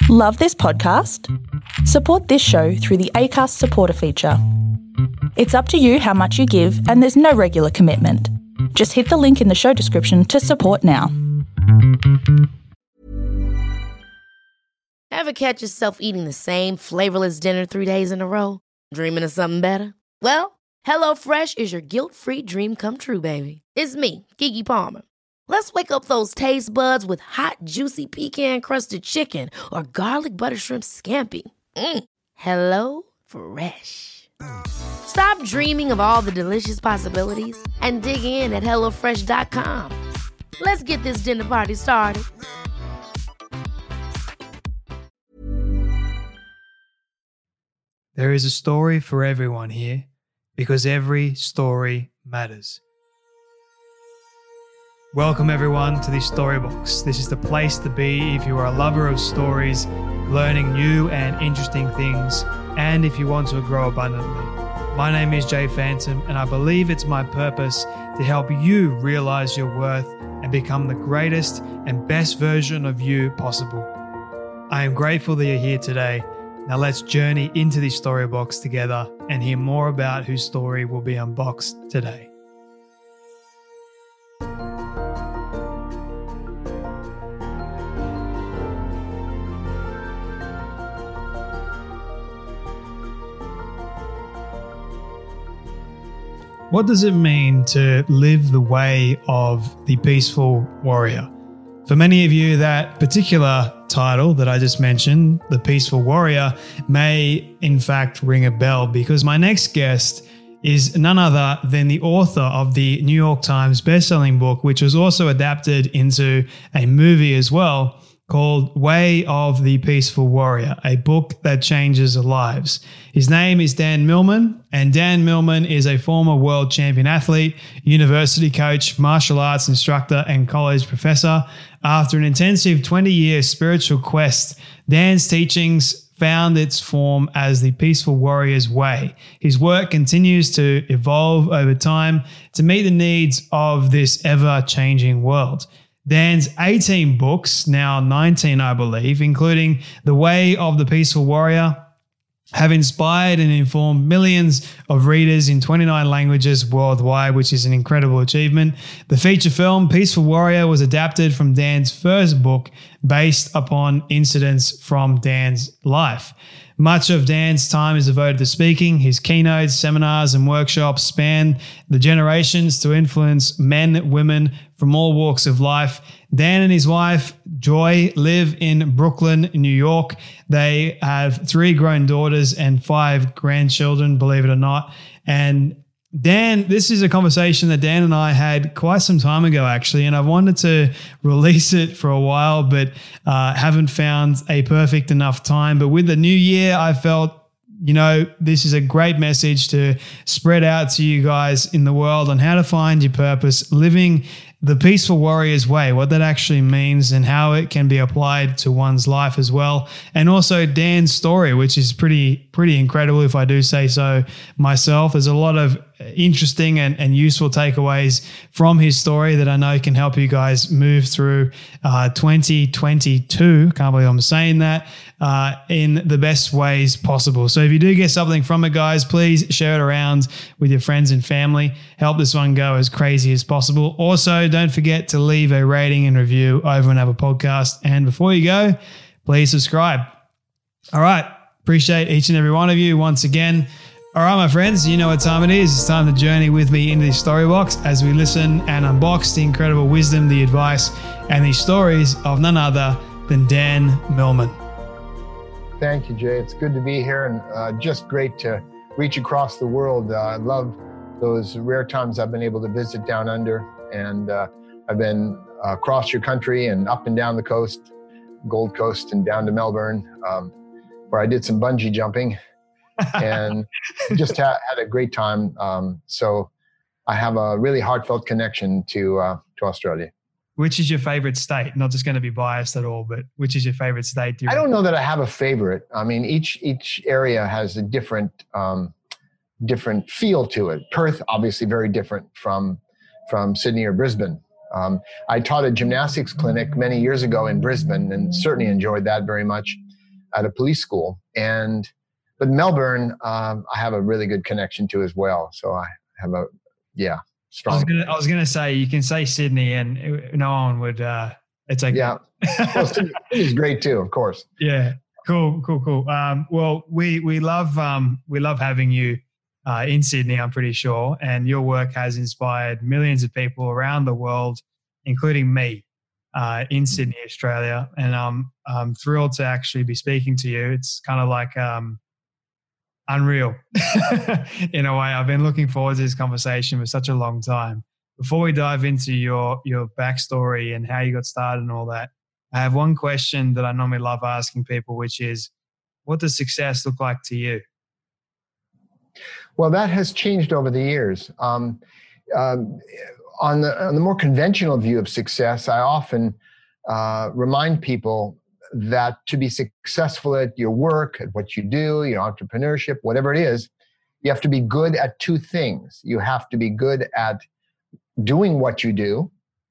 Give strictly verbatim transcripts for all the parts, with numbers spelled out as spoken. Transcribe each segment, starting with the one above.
Love this podcast? Support this show through the Acast supporter feature. It's up to you how much you give, and there's no regular commitment. Just hit the link in the show description to support now. Ever catch yourself eating the same flavorless dinner three days in a row? Dreaming of something better? Well, HelloFresh is your guilt-free dream come true, baby. It's me, Keke Palmer. Let's wake up those taste buds with hot, juicy pecan-crusted chicken or garlic butter shrimp scampi. Mm. Hello Fresh. Stop dreaming of all the delicious possibilities and dig in at hello fresh dot com. Let's get this dinner party started. There is a story for everyone here because every story matters. Welcome everyone to this Storybox. This is the place to be if you are a lover of stories, learning new and interesting things, and if you want to grow abundantly. My name is Jay Phantom, and I believe it's my purpose to help you realize your worth and become the greatest and best version of you possible. I am grateful that you're here today. Now let's journey into this Storybox together and hear more about whose story will be unboxed today. What does it mean to live the way of the peaceful warrior? For many of you, that particular title that I just mentioned, The Peaceful Warrior, may in fact ring a bell because my next guest is none other than the author of the New York Times bestselling book, which was also adapted into a movie as well, called Way of the Peaceful Warrior, a book that changes lives. His name is Dan Millman, and Dan Millman is a former world champion athlete, university coach, martial arts instructor, and college professor. After an intensive twenty-year spiritual quest, Dan's teachings found its form as the Peaceful Warrior's Way. His work continues to evolve over time to meet the needs of this ever-changing world. Dan's eighteen books, now nineteen I believe, including The Way of the Peaceful Warrior, have inspired and informed millions of readers in twenty-nine languages worldwide, which is an incredible achievement. The feature film Peaceful Warrior was adapted from Dan's first book based upon incidents from Dan's life. Much of Dan's time is devoted to speaking. His keynotes, seminars, and workshops span the generations to influence men, women from all walks of life. Dan and his wife, Joy, live in Brooklyn, New York. They have three grown daughters and five grandchildren, believe it or not. And Dan, this is a conversation that Dan and I had quite some time ago, actually, and I've wanted to release it for a while, but uh, haven't found a perfect enough time. But with the new year, I felt, you know, this is a great message to spread out to you guys in the world on how to find your purpose, living the Peaceful Warrior's Way, what that actually means and how it can be applied to one's life as well. And also Dan's story, which is pretty, pretty incredible if I do say so myself. There's a lot of interesting and, and useful takeaways from his story that I know can help you guys move through uh, twenty twenty-two. Can't believe I'm saying that. Uh, in the best ways possible. So if you do get something from it, guys, please share it around with your friends and family. Help this one go as crazy as possible. Also, don't forget to leave a rating and review over on Apple Podcast. And before you go, please subscribe. All right. Appreciate each and every one of you once again. All right, my friends, you know what time it is. It's time to journey with me into this story box as we listen and unbox the incredible wisdom, the advice, and the stories of none other than Dan Millman. Thank you, Jay. It's good to be here and uh, just great to reach across the world. Uh, I love those rare times I've been able to visit down under, and uh, I've been uh, across your country and up and down the coast, Gold Coast and down to Melbourne, um, where I did some bungee jumping and just ha- had a great time. Um, so I have a really heartfelt connection to uh, to Australia. Which is your favorite state? Not just going to be biased at all, but which is your favorite state? Do you I don't know that I have a favorite. I mean, each each area has a different um, different feel to it. Perth, obviously, very different from from Sydney or Brisbane. Um, I taught a gymnastics clinic many years ago in Brisbane, and certainly enjoyed that very much. at a police school. And but Melbourne, um, I have a really good connection to as well. So I have a yeah strong. I was gonna, I was gonna say you can say Sydney, and no one would. Uh, it's okay. Yeah, well, Sydney's great too, of course. Yeah, cool, cool, cool. Um, well, we we love um, we love having you uh, in Sydney. I'm pretty sure, and your work has inspired millions of people around the world, including me, uh, in Sydney, Australia. And I'm I'm thrilled to actually be speaking to you. It's kind of like um, unreal in a way. I've been looking forward to this conversation for such a long time. Before we dive into your your backstory and how you got started and all that, I have one question that I normally love asking people, which is, what does success look like to you? Well, that has changed over the years. Um, um, on the on the more conventional view of success, I often uh, remind people that to be successful at your work, at what you do, your entrepreneurship, whatever it is, you have to be good at two things. You have to be good at doing what you do,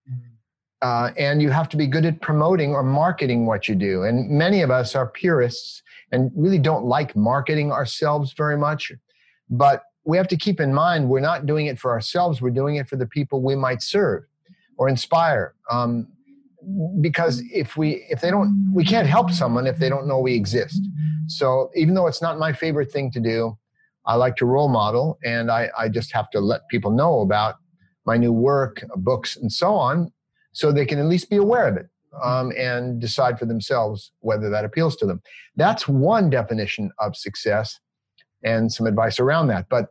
uh, and you have to be good at promoting or marketing what you do. And many of us are purists and really don't like marketing ourselves very much. But we have to keep in mind, we're not doing it for ourselves. We're doing it for the people we might serve or inspire. Um, because if we, if they don't, we can't help someone if they don't know we exist. So even though it's not my favorite thing to do, I like to role model, and I, I just have to let people know about my new work, books, and so on, so they can at least be aware of it um, and decide for themselves whether that appeals to them. That's one definition of success and some advice around that. But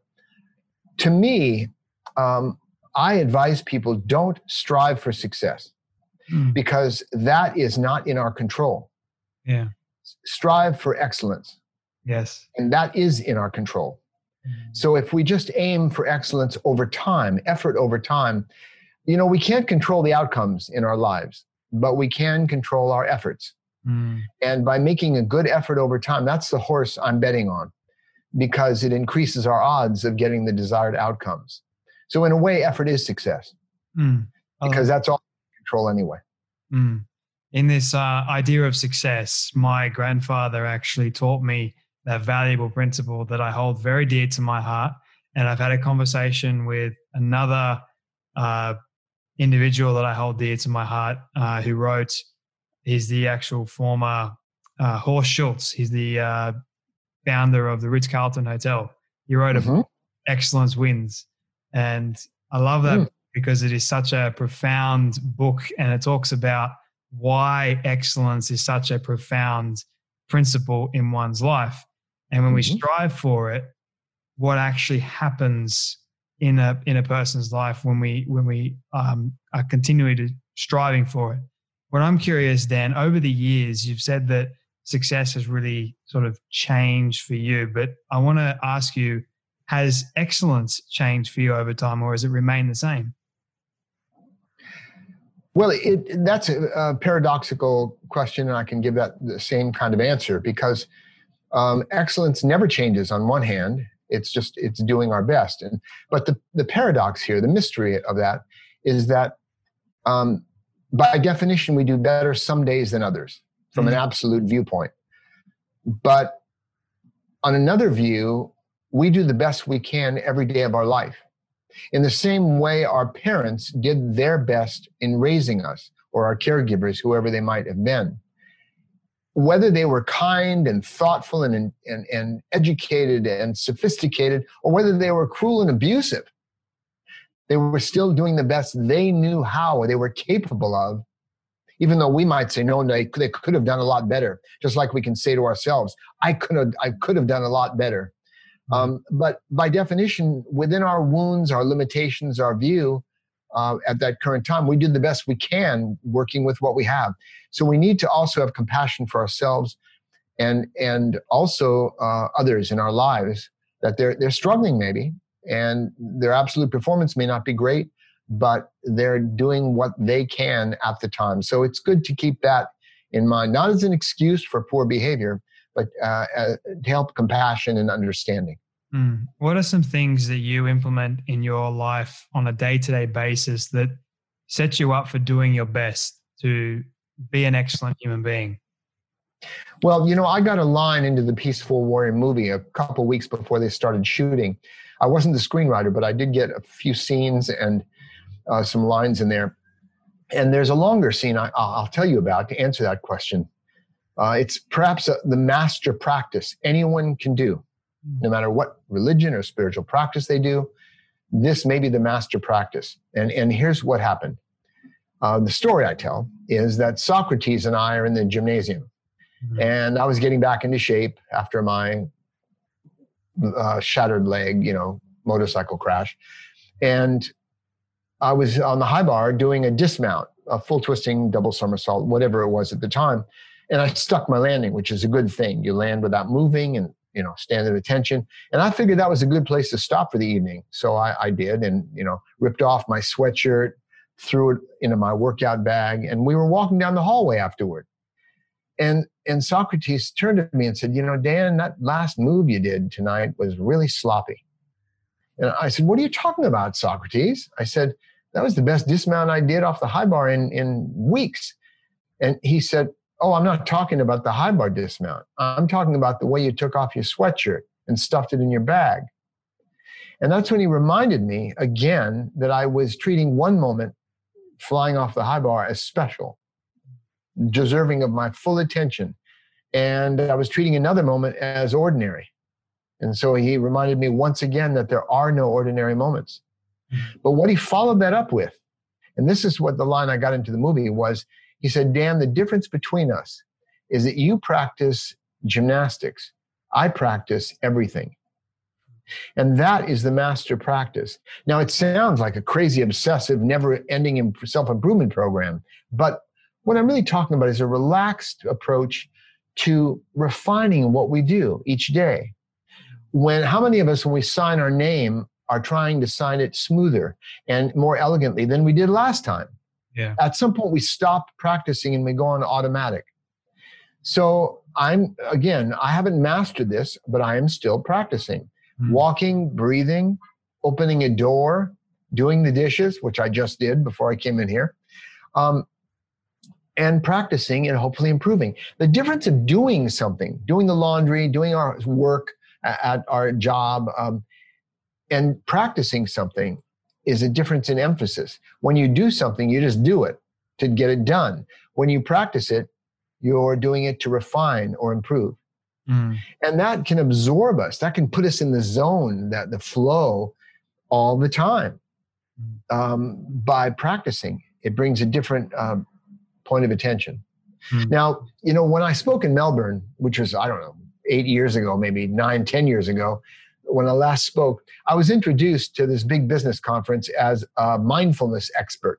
to me, um, I advise people don't strive for success mm. because that is not in our control. Yeah. Strive for excellence. Yes. And that is in our control. So if we just aim for excellence over time, effort over time, you know, we can't control the outcomes in our lives, but we can control our efforts. Mm. And by making a good effort over time, that's the horse I'm betting on, because it increases our odds of getting the desired outcomes. So in a way, effort is success mm. because that's all control anyway. Mm. In this uh, idea of success, my grandfather actually taught me that valuable principle that I hold very dear to my heart. And I've had a conversation with another uh, individual that I hold dear to my heart uh, who wrote, he's the actual former uh, Horst Schulze. He's the uh, founder of the Ritz-Carlton Hotel. He wrote mm-hmm. a book, Excellence Wins. And I love that mm. because it is such a profound book, and it talks about why excellence is such a profound principle in one's life. And when mm-hmm. we strive for it, what actually happens in a in a person's life when we when we um, are continually to striving for it. What I'm curious, Dan, over the years, you've said that success has really sort of changed for you, but I want to ask you, has excellence changed for you over time, or has it remained the same? Well, it, that's a, a paradoxical question, and I can give that the same kind of answer, because um, excellence never changes on one hand. It's just, it's doing our best. And but the, the paradox here, the mystery of that is that um, by definition, we do better some days than others from mm-hmm. an absolute viewpoint. But on another view, we do the best we can every day of our life. In the same way our parents did their best in raising us, or our caregivers, whoever they might have been. Whether they were kind and thoughtful and, and, and educated and sophisticated, or whether they were cruel and abusive, they were still doing the best they knew how, or they were capable of, even though we might say, no, they, they could have done a lot better. Just like we can say to ourselves, I could have, I could have done a lot better. Um, but by definition, within our wounds, our limitations, our view, uh, at that current time, we did the best we can working with what we have. So we need to also have compassion for ourselves and and also uh, others in our lives, that they're they're struggling maybe, and their absolute performance may not be great, but they're doing what they can at the time. So it's good to keep that in mind, not as an excuse for poor behavior, but uh, uh, to help compassion and understanding. Mm. What are some things that you implement in your life on a day-to-day basis that sets you up for doing your best to be an excellent human being? Well, you know, I got a line into the Peaceful Warrior movie a couple weeks before they started shooting. I wasn't the screenwriter, but I did get a few scenes and uh, some lines in there. And there's a longer scene I, I'll tell you about to answer that question. Uh, it's perhaps a, the master practice anyone can do, no matter what religion or spiritual practice they do. This may be the master practice. And, and here's what happened. Uh, the story I tell is that Socrates and I are in the gymnasium. Mm-hmm. And I was getting back into shape after my uh, shattered leg, you know, motorcycle crash. And I was on the high bar doing a dismount, a full twisting, double somersault, whatever it was at the time. And I stuck my landing, which is a good thing. You land without moving and, you know, stand at attention. And I figured that was a good place to stop for the evening. So I, I did, and, you know, ripped off my sweatshirt, threw it into my workout bag, and we were walking down the hallway afterward. And and Socrates turned to me and said, you know, Dan, that last move you did tonight was really sloppy. And I said, what are you talking about, Socrates? I said, that was the best dismount I did off the high bar in, in weeks. And he said, oh, I'm not talking about the high bar dismount. I'm talking about the way you took off your sweatshirt and stuffed it in your bag. And that's when he reminded me again that I was treating one moment flying off the high bar as special, deserving of my full attention. And I was treating another moment as ordinary. And so he reminded me once again that there are no ordinary moments. But what he followed that up with, and this is what the line I got into the movie was, he said, Dan, the difference between us is that you practice gymnastics. I practice everything. And that is the master practice. Now, it sounds like a crazy, obsessive, never-ending self-improvement program. But what I'm really talking about is a relaxed approach to refining what we do each day. When, how many of us, when we sign our name, are trying to sign it smoother and more elegantly than we did last time? Yeah. At some point, we stop practicing and we go on automatic. So I'm, again, I haven't mastered this, but I am still practicing. Mm. Walking, breathing, opening a door, doing the dishes, which I just did before I came in here, um, and practicing and hopefully improving. The difference of doing something, doing the laundry, doing our work at our job, um, and practicing something is a difference in emphasis. When you do something, you just do it to get it done. When you practice it, you're doing it to refine or improve. Mm. And that can absorb us. That can put us in the zone, that the flow all the time. Um, by practicing, it brings a different uh, point of attention. Mm. Now, you know, when I spoke in Melbourne, which was, I don't know, eight years ago, maybe nine, ten years ago, when I last spoke, I was introduced to this big business conference as a mindfulness expert.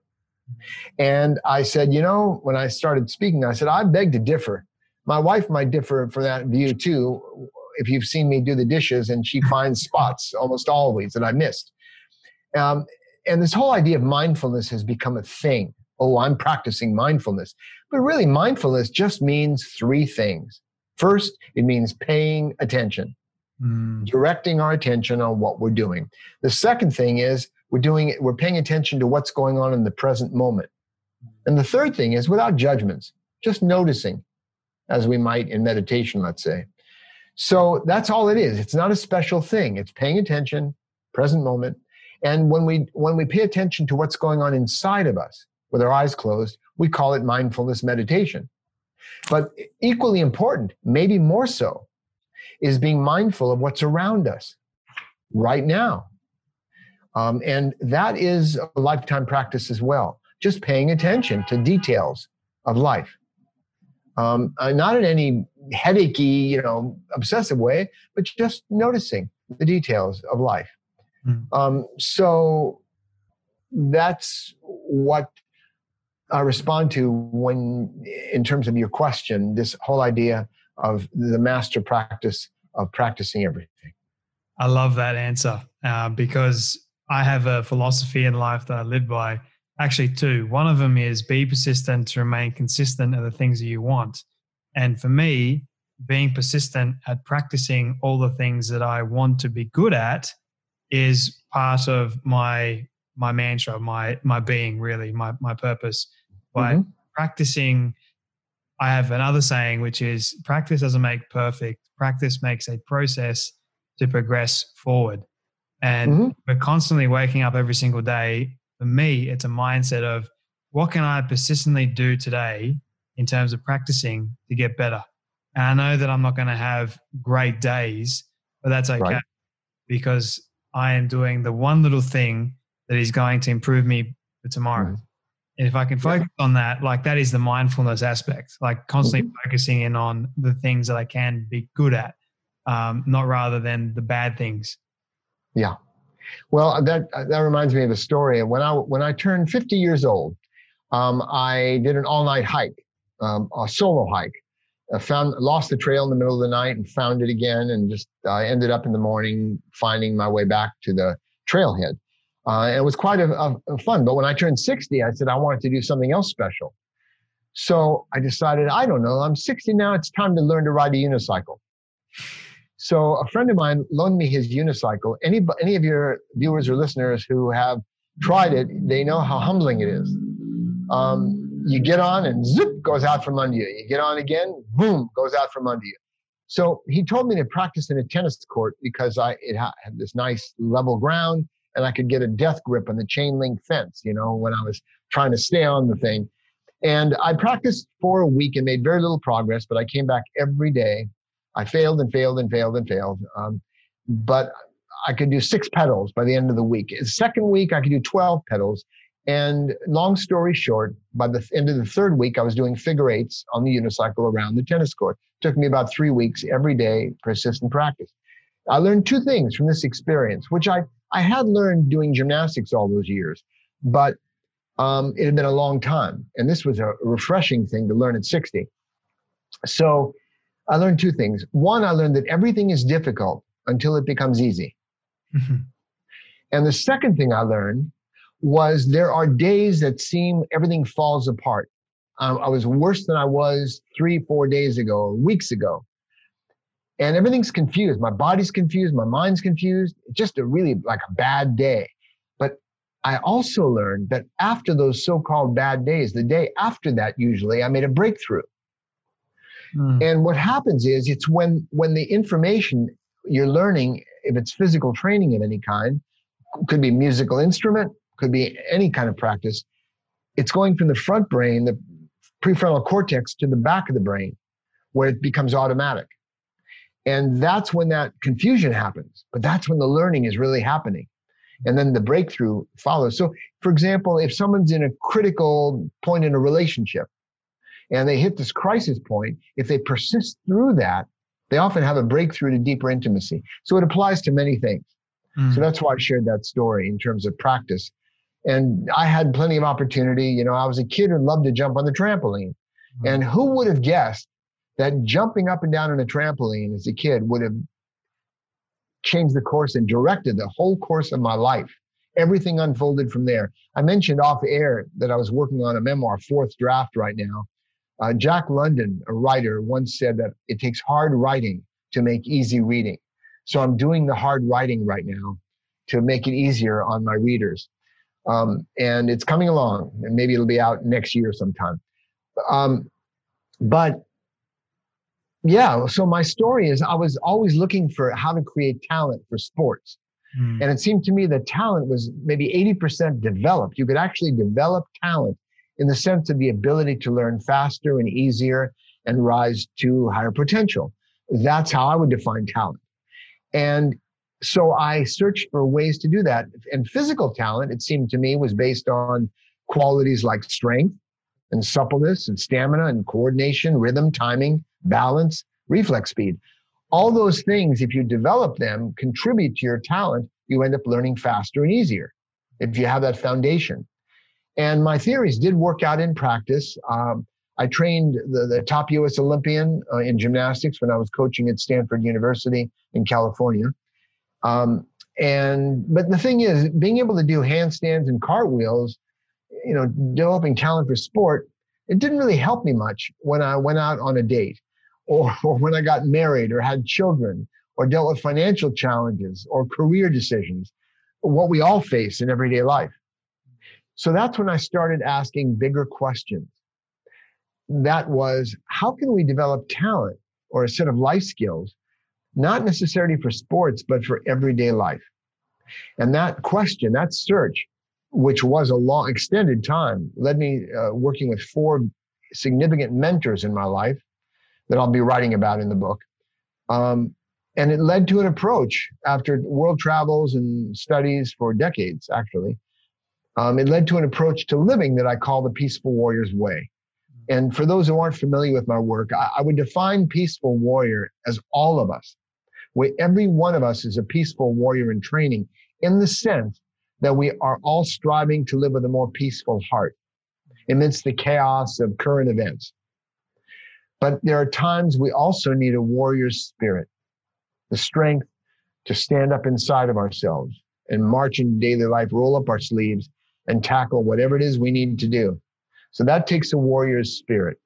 And I said, you know, when I started speaking, I said, I beg to differ. My wife might differ for that view too, if you've seen me do the dishes, and she finds spots almost always that I missed. Um, and this whole idea of mindfulness has become a thing. Oh, I'm practicing mindfulness. But really, mindfulness just means three things. First, it means paying attention. Mm. Directing our attention on what we're doing. The second thing is we're doing it, we're paying attention to what's going on in the present moment. And the third thing is without judgments, just noticing, as we might in meditation, let's say. So that's all it is. It's not a special thing. It's paying attention, present moment. And when we when we pay attention to what's going on inside of us with our eyes closed, we call it mindfulness meditation. But equally important, maybe more so, is being mindful of what's around us right now. Um, and that is a lifetime practice as well. Just paying attention to details of life. Um, uh, not in any headachy, you know, obsessive way, but just noticing the details of life. Mm. Um, so that's what I respond to when, in terms of your question, this whole idea of the master practice of practicing everything. I love that answer uh, because I have a philosophy in life that I live by. Actually, two. One of them is be persistent to remain consistent at the things that you want. And for me, being persistent at practicing all the things that I want to be good at is part of my my mantra, my my being, really, my my purpose. By mm-hmm. practicing I have another saying, which is practice doesn't make perfect. Practice makes a process to progress forward. And mm-hmm. we're constantly waking up every single day. For me, it's a mindset of what can I persistently do today in terms of practicing to get better? And I know that I'm not going to have great days, but that's okay right. because I am doing the one little thing that is going to improve me for tomorrow. Mm-hmm. And if I can focus yeah. on that, like that is the mindfulness aspect, like constantly mm-hmm. focusing in on the things that I can be good at, um, not rather than the bad things. Yeah. Well, that that reminds me of a story. When I when I turned fifty years old, um, I did an all-night hike, um, a solo hike. I found lost the trail in the middle of the night and found it again, and just I uh, ended up in the morning finding my way back to the trailhead. Uh, and it was quite a, a, a fun. But when I turned sixty, I said I wanted to do something else special. So I decided, I don't know, I'm sixty now. It's time to learn to ride a unicycle. So a friend of mine loaned me his unicycle. Any any of your viewers or listeners who have tried it, they know how humbling it is. Um, you get on and zip goes out from under you. You get on again, boom, goes out from under you. So he told me to practice in a tennis court because I it had this nice level ground. And I could get a death grip on the chain link fence, you know, when I was trying to stay on the thing. And I practiced for a week and made very little progress, but I came back every day. I failed and failed and failed and failed. Um, but I could do six pedals by the end of the week. The second week, I could do twelve pedals. And long story short, by the end of the third week, I was doing figure eights on the unicycle around the tennis court. It took me about three weeks every day, persistent practice. I learned two things from this experience, which I I had learned doing gymnastics all those years, but um, it had been a long time. And this was a refreshing thing to learn at sixty. So I learned two things. One, I learned that everything is difficult until it becomes easy. Mm-hmm. And the second thing I learned was there are days that seem everything falls apart. Um, I was worse than I was three, four days ago, or weeks ago. And everything's confused. My body's confused. My mind's confused. It's just a really like a bad day. But I also learned that after those so-called bad days, the day after that, usually I made a breakthrough. Mm. And what happens is it's when, when the information you're learning, if it's physical training of any kind, could be musical instrument, could be any kind of practice, it's going from the front brain, the prefrontal cortex, to the back of the brain, where it becomes automatic. And that's when that confusion happens. But that's when the learning is really happening. And then the breakthrough follows. So, for example, if someone's in a critical point in a relationship and they hit this crisis point, if they persist through that, they often have a breakthrough to deeper intimacy. So it applies to many things. Mm. So that's why I shared that story in terms of practice. And I had plenty of opportunity. You know, I was a kid who loved to jump on the trampoline. Mm. And who would have guessed that jumping up and down on a trampoline as a kid would have changed the course and directed the whole course of my life. Everything unfolded from there. I mentioned off air that I was working on a memoir, fourth draft right now. Uh, Jack London, a writer, once said that it takes hard writing to make easy reading. So I'm doing the hard writing right now to make it easier on my readers. Um, and it's coming along, and maybe it'll be out next year sometime. Um, but Yeah, so my story is I was always looking for how to create talent for sports. Mm. And it seemed to me that talent was maybe eighty percent developed. You could actually develop talent in the sense of the ability to learn faster and easier and rise to higher potential. That's how I would define talent. And so I searched for ways to do that. And physical talent, it seemed to me, was based on qualities like strength and suppleness and stamina and coordination, rhythm, timing, balance, reflex speed. All those things, if you develop them, contribute to your talent, you end up learning faster and easier if you have that foundation. And my theories did work out in practice. Um, I trained the, the top U S Olympian uh, in gymnastics when I was coaching at Stanford University in California. Um, and but the thing is, being able to do handstands and cartwheels, you know, developing talent for sport, it didn't really help me much when I went out on a date, or, or when I got married or had children, or dealt with financial challenges or career decisions, what we all face in everyday life. So that's when I started asking bigger questions. that was, how can we develop talent or a set of life skills, not necessarily for sports, but for everyday life? And that question, that search, which was a long, extended time, led me uh, working with four significant mentors in my life that I'll be writing about in the book. Um, and it led to an approach after world travels and studies for decades, actually. Um, it led to an approach to living that I call the Peaceful Warrior's Way. And for those who aren't familiar with my work, I, I would define peaceful warrior as all of us, where every one of us is a peaceful warrior in training, in the sense that we are all striving to live with a more peaceful heart amidst the chaos of current events. But there are times we also need a warrior's spirit, the strength to stand up inside of ourselves and march in daily life, roll up our sleeves and tackle whatever it is we need to do. So that takes a warrior's spirit.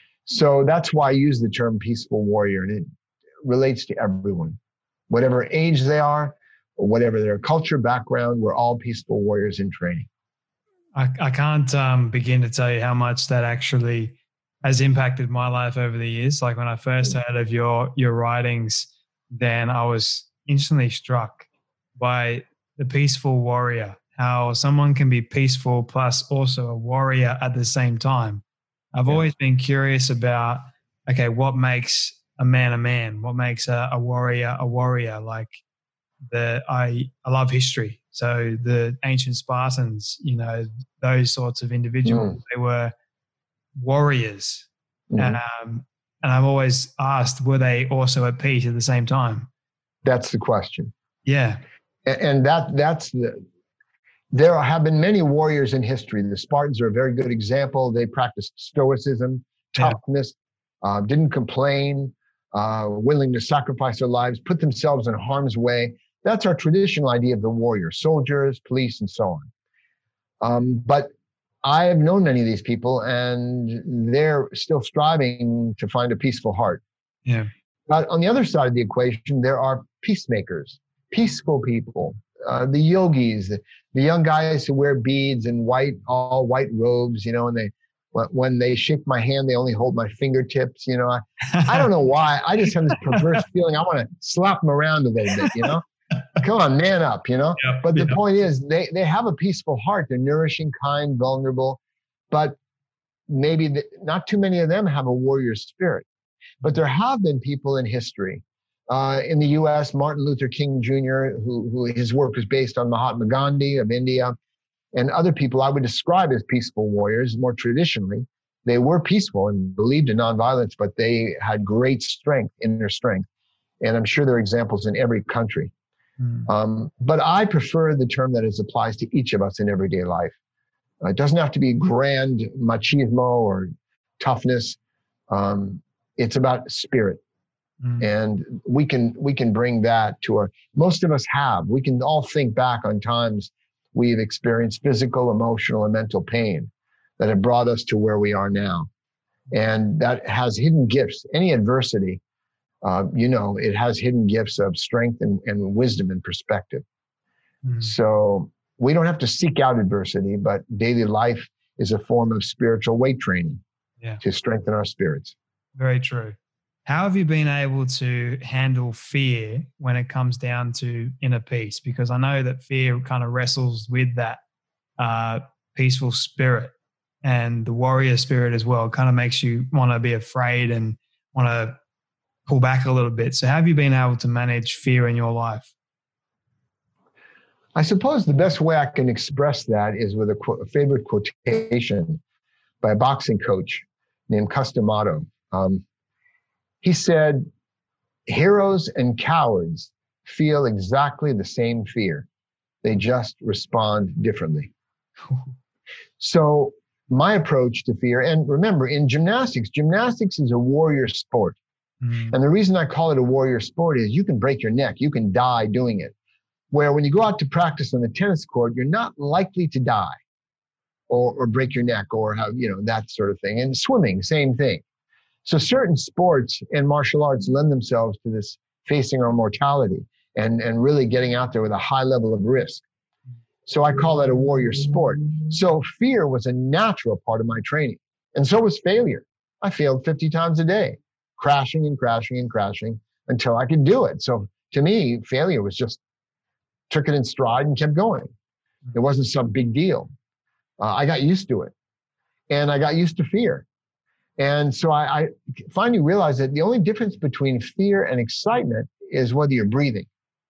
So that's why I use the term peaceful warrior, and it relates to everyone. Whatever age they are, or whatever their culture, background, we're all peaceful warriors in training. I, I can't um, begin to tell you how much that actually has impacted my life over the years. Like when I first heard of your your writings, then I was instantly struck by the peaceful warrior, how someone can be peaceful plus also a warrior at the same time. I've yeah. always been curious about, okay, what makes a man a man? What makes a, a warrior a warrior? Like the I I love history. So the ancient Spartans, you know, those sorts of individuals, mm. they were warriors. Mm. Um, and I've always asked, were they also at peace at the same time? That's the question. Yeah. And, and that that's the, there have been many warriors in history. The Spartans are a very good example. They practiced stoicism, toughness, yeah. uh, didn't complain, uh, willing to sacrifice their lives, put themselves in harm's way. That's our traditional idea of the warrior, soldiers, police, and so on. Um, but I have known many of these people, and they're still striving to find a peaceful heart. Yeah. But on the other side of the equation, there are peacemakers, peaceful people, uh, the yogis, the, the young guys who wear beads and white, all white robes, you know, and they, when they shake my hand, they only hold my fingertips, you know. I, I don't know why. I just have this perverse feeling. I want to slap them around a little bit, you know. Come on, man up, you know. Yep, but the yep. point is, they, they have a peaceful heart. They're nourishing, kind, vulnerable, but maybe the, not too many of them have a warrior spirit. But there have been people in history. Uh, in the U S, Martin Luther King Junior, who, who his work is based on Mahatma Gandhi of India, and other people I would describe as peaceful warriors more traditionally. They were peaceful and believed in nonviolence, but they had great strength, inner strength. And I'm sure there are examples in every country. Mm. Um, but I prefer the term that is applies to each of us in everyday life. Uh, it doesn't have to be grand machismo or toughness. Um, it's about spirit. Mm. And we can we can bring that to our, most of us have. We can all think back on times we've experienced physical, emotional, and mental pain that have brought us to where we are now. And that has hidden gifts. Any adversity, uh, you know, it has hidden gifts of strength and, and wisdom and perspective. Mm. So we don't have to seek out adversity, but daily life is a form of spiritual weight training yeah. to strengthen our spirits. Very true. How have you been able to handle fear when it comes down to inner peace? Because I know that fear kind of wrestles with that uh, peaceful spirit, and the warrior spirit as well. It kind of makes you want to be afraid and want to pull back a little bit. So how have you been able to manage fear in your life? I suppose the best way I can express that is with a, qu- a favorite quotation by a boxing coach named Cus D'Amato. Um, He said, heroes and cowards feel exactly the same fear. They just respond differently. So my approach to fear, and remember, in gymnastics, gymnastics is a warrior sport. Mm. And the reason I call it a warrior sport is you can break your neck, you can die doing it. Where when you go out to practice on the tennis court, you're not likely to die or, or break your neck or have, you know, that sort of thing. And swimming, same thing. So certain sports and martial arts lend themselves to this facing our mortality and, and really getting out there with a high level of risk. So I call that a warrior sport. So fear was a natural part of my training. And so was failure. I failed fifty times a day, crashing and crashing and crashing until I could do it. So to me, failure was just took it in stride and kept going. It wasn't some big deal. Uh, I got used to it, and I got used to fear. And so I, I finally realized that the only difference between fear and excitement is whether you're breathing.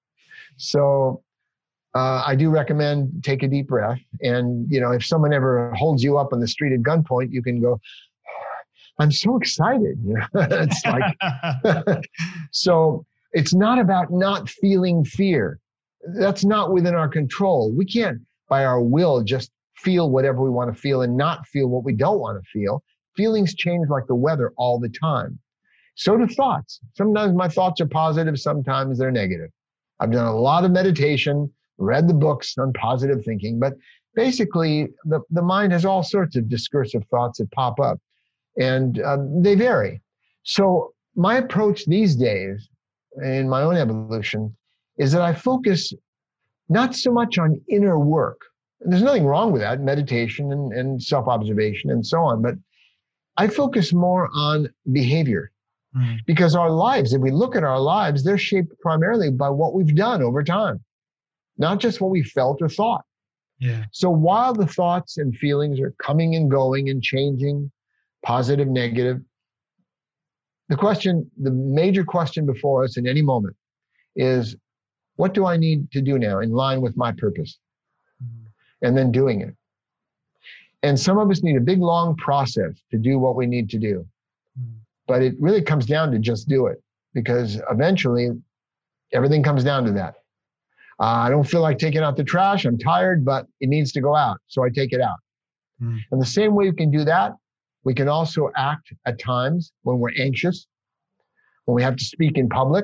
So uh, I do recommend take a deep breath. And, you know, if someone ever holds you up on the street at gunpoint, you can go, I'm so excited. You know, it's like, so it's not about not feeling fear. That's not within our control. We can't, by our will, just feel whatever we want to feel and not feel what we don't want to feel. Feelings change like the weather all the time. So do thoughts. Sometimes my thoughts are positive, sometimes they're negative. I've done a lot of meditation, read the books on positive thinking, but basically the, the mind has all sorts of discursive thoughts that pop up, and um, they vary. So my approach these days in my own evolution is that I focus not so much on inner work. And there's nothing wrong with that, meditation and, and self-observation and so on, but I focus more on behavior. Mm. Because our lives, if we look at our lives, they're shaped primarily by what we've done over time, not just what we felt or thought. Yeah. So while the thoughts and feelings are coming and going and changing, positive, negative, the question, the major question before us in any moment is, what do I need to do now in line with my purpose? Mm. And then doing it. And some of us need a big, long process to do what we need to do. Mm. But it really comes down to just do it, because eventually everything comes down to that. Uh, I don't feel like taking out the trash. I'm tired, but it needs to go out. So I take it out. Mm. And the same way we can do that, we can also act at times when we're anxious, when we have to speak in public,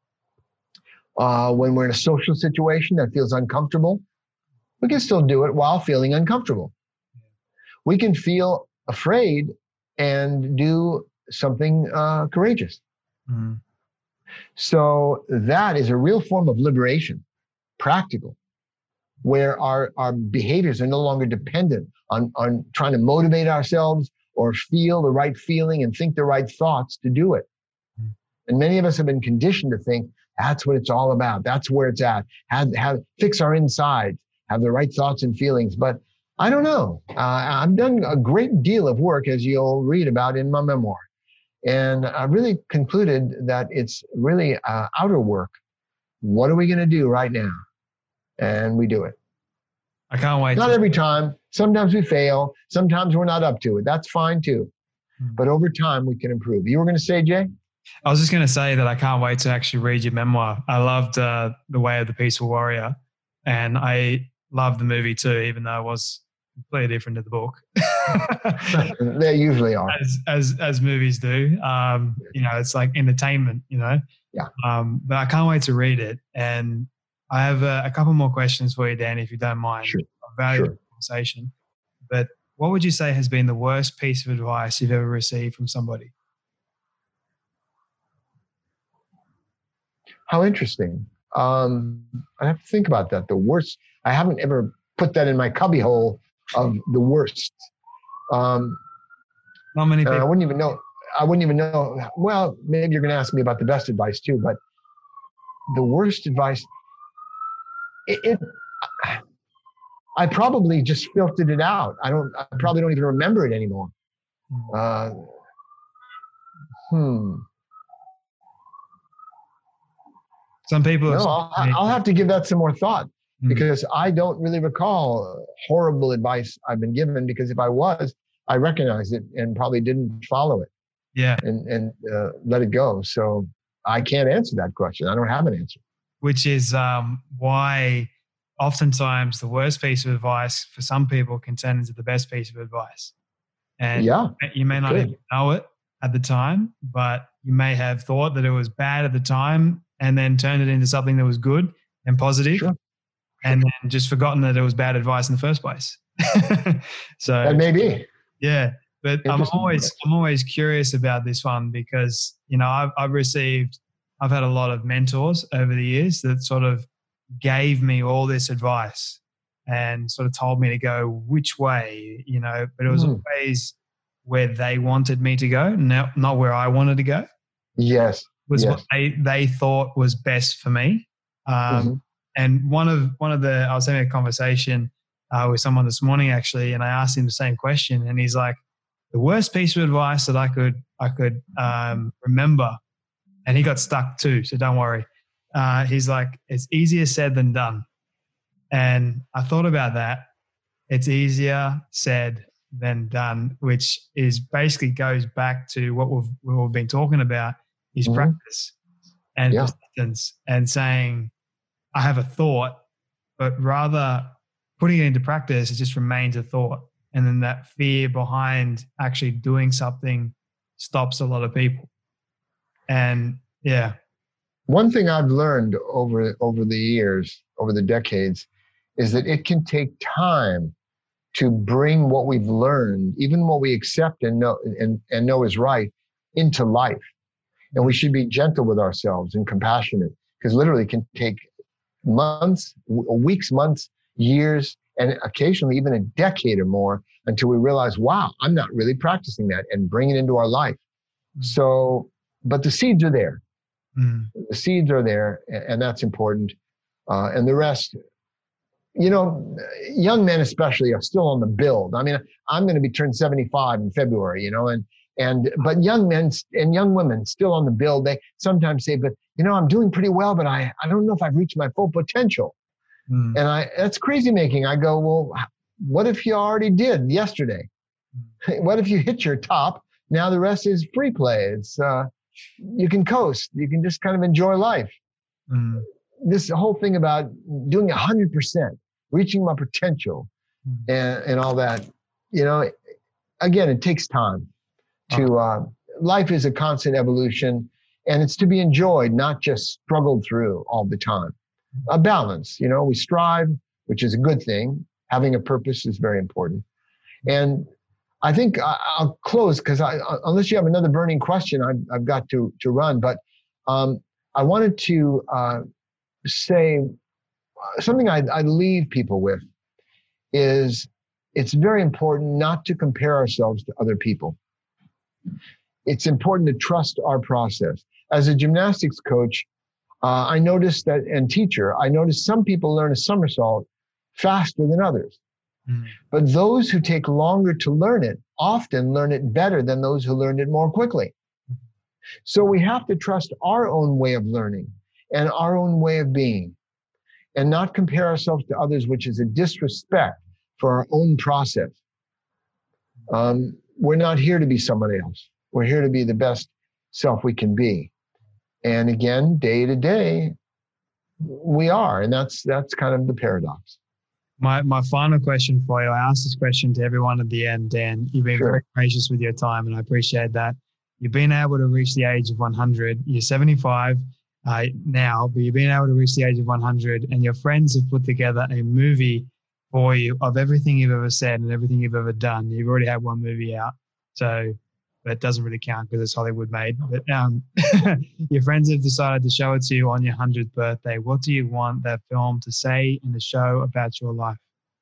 uh, when we're in a social situation that feels uncomfortable. We can still do it while feeling uncomfortable. We can feel afraid and do something uh, courageous. Mm-hmm. So that is a real form of liberation, practical, where our, our behaviors are no longer dependent on, on trying to motivate ourselves or feel the right feeling and think the right thoughts to do it. Mm-hmm. And many of us have been conditioned to think that's what it's all about. That's where it's at. Have, have, fix our insides, have the right thoughts and feelings. But I don't know. Uh, I've done a great deal of work, as you'll read about in my memoir. And I really concluded that it's really uh, outer work. What are we going to do right now? And we do it. I can't wait. Not to- every time. Sometimes we fail. Sometimes we're not up to it. That's fine too. Hmm. But over time, we can improve. You were going to say, Jay? I was just going to say that I can't wait to actually read your memoir. I loved uh, The Way of the Peaceful Warrior. And I loved the movie too, even though it was completely different to the book. They usually are, as as as movies do. Um, you know, it's like entertainment. You know. Yeah. Um, but I can't wait to read it, and I have a, a couple more questions for you, Dan, if you don't mind. Sure. I value sure. the conversation. But what would you say has been the worst piece of advice you've ever received from somebody? How interesting. Um, I have to think about that. The worst. I haven't ever put that in my cubbyhole of the worst. Um, Not many people. Uh, I wouldn't even know. I wouldn't even know. Well, maybe you're going to ask me about the best advice too, but the worst advice, it, it I probably just filtered it out. I don't, I probably don't even remember it anymore. Uh, hmm. Some people. No, I'll, I'll have to give that some more thought. Because I don't really recall horrible advice I've been given, because if I was, I recognized it and probably didn't follow it. Yeah. And, and uh, let it go. So I can't answer that question. I don't have an answer. Which is um, why oftentimes the worst piece of advice for some people can turn into the best piece of advice. And yeah, you may not even know it at the time, but you may have thought that it was bad at the time and then turned it into something that was good and positive. Sure. And then just forgotten that it was bad advice in the first place. So that may be. Yeah. But I'm always I'm always curious about this one, because, you know, I've I've received I've had a lot of mentors over the years that sort of gave me all this advice and sort of told me to go which way, you know, but it was mm. always where they wanted me to go, not, not where I wanted to go. Yes. Was yes. what they, they thought was best for me. Um, mm-hmm. And one of one of the, I was having a conversation uh, with someone this morning actually, and I asked him the same question, and he's like, the worst piece of advice that I could I could um, remember, and he got stuck too, so don't worry. Uh, he's like, it's easier said than done. And I thought about that. It's easier said than done, which is basically goes back to what we've, we've been talking about is mm-hmm. practice and yeah. persistence, and saying, I have a thought, but rather putting it into practice, it just remains a thought. And then that fear behind actually doing something stops a lot of people. And yeah. One thing I've learned over, over the years, over the decades, is that it can take time to bring what we've learned, even what we accept and know and, and know is right, into life. And we should be gentle with ourselves and compassionate, because literally it can take months, weeks, months, years, and occasionally even a decade or more until we realize, wow, I'm not really practicing that, and bring it into our life. Mm. So, but the seeds are there. Mm. The seeds are there, and that's important. Uh, and the rest, you know, young men especially are still on the build. I mean, I'm going to be turned seventy-five in February, you know, and and but young men and young women still on the build. They sometimes say, but you know, I'm doing pretty well, but I, I don't know if I've reached my full potential. Mm. And I that's crazy making. I go, well, what if you already did yesterday? Mm. What if you hit your top? Now the rest is free play. It's uh, you can coast. You can just kind of enjoy life. Mm. This whole thing about doing a hundred percent, reaching my potential, mm. and and all that. You know, again, it takes time. To uh, life is a constant evolution, and it's to be enjoyed, not just struggled through all the time. A balance, you know, we strive, which is a good thing. Having a purpose is very important. And I think I, I'll close because I, unless you have another burning question, I've, I've got to to run. But um, I wanted to uh, say something I'd, I'd leave people with is it's very important not to compare ourselves to other people. It's important to trust our process. As a gymnastics coach, uh, I noticed that, and teacher, I noticed some people learn a somersault faster than others. Mm. But those who take longer to learn it often learn it better than those who learned it more quickly. So we have to trust our own way of learning and our own way of being, and not compare ourselves to others, which is a disrespect for our own process. Um, We're not here to be somebody else. We're here to be the best self we can be. And again, day to day, we are. And that's that's kind of the paradox. My my final question for you, I asked this question to everyone at the end, Dan. You've been sure. very gracious with your time, and I appreciate that. You've been able to reach the age of one hundred. You're seventy-five uh, now, but you've been able to reach the age of one hundred, and your friends have put together a movie for you of everything you've ever said and everything you've ever done. You've already had one movie out, so but it doesn't really count because it's Hollywood made. But um, your friends have decided to show it to you on your hundredth birthday. What do you want that film to say in the show about your life?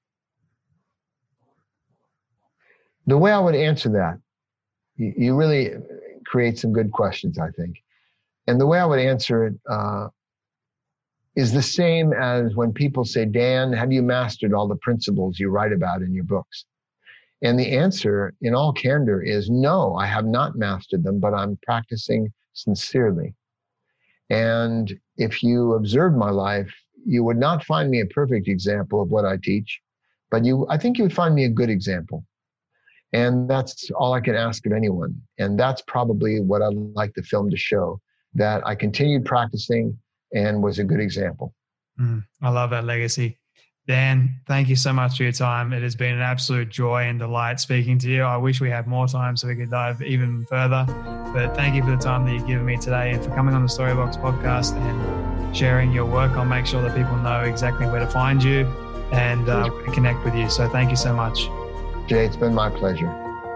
The way I would answer that, you, you really create some good questions, I think. And the way I would answer it uh, is the same as when people say, Dan, have you mastered all the principles you write about in your books? And the answer, in all candor, is no, I have not mastered them, but I'm practicing sincerely. And if you observed my life, you would not find me a perfect example of what I teach, but you, I think you would find me a good example. And that's all I can ask of anyone. And that's probably what I'd like the film to show, that I continued practicing and was a good example. Mm, I love that legacy. Dan, thank you so much for your time. It has been an absolute joy and delight speaking to you. I wish we had more time so we could dive even further. But thank you for the time that you've given me today and for coming on the Storybox podcast and sharing your work. I'll make sure that people know exactly where to find you and uh, where to connect with you. So thank you so much. Jay, it's been my pleasure.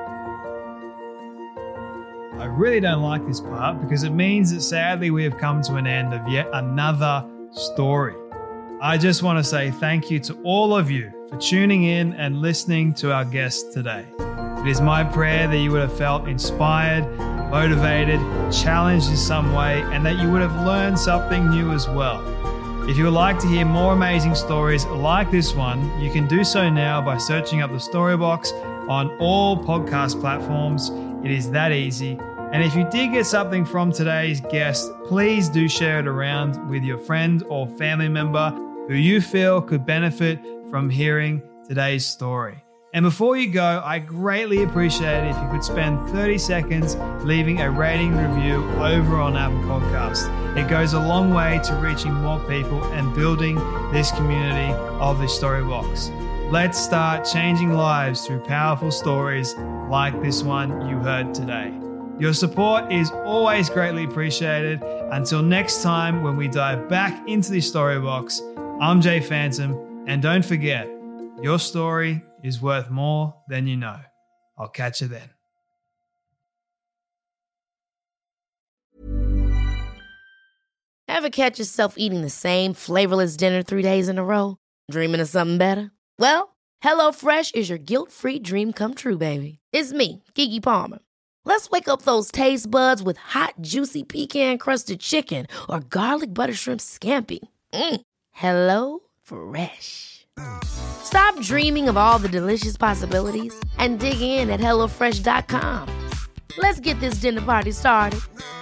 I really don't like this part because it means that sadly we have come to an end of yet another story. I just want to say thank you to all of you for tuning in and listening to our guest today. It is my prayer that you would have felt inspired, motivated, challenged in some way, and that you would have learned something new as well. If you would like to hear more amazing stories like this one, you can do so now by searching up the Storybox on all podcast platforms. It is that easy. And if you did get something from today's guest, please do share it around with your friend or family member who you feel could benefit from hearing today's story. And before you go, I greatly appreciate it if you could spend thirty seconds leaving a rating review over on Apple Podcasts. It goes a long way to reaching more people and building this community of the Storybox. Let's start changing lives through powerful stories like this one you heard today. Your support is always greatly appreciated. Until next time, when we dive back into the Storybox, I'm Jay Phantom, and don't forget, your story is worth more than you know. I'll catch you then. Ever catch yourself eating the same flavorless dinner three days in a row? Dreaming of something better? Well, HelloFresh is your guilt-free dream come true, baby. It's me, Keke Palmer. Let's wake up those taste buds with hot, juicy pecan-crusted chicken or garlic butter shrimp scampi. Mm. Hello Fresh. Stop dreaming of all the delicious possibilities and dig in at hello fresh dot com. Let's get this dinner party started.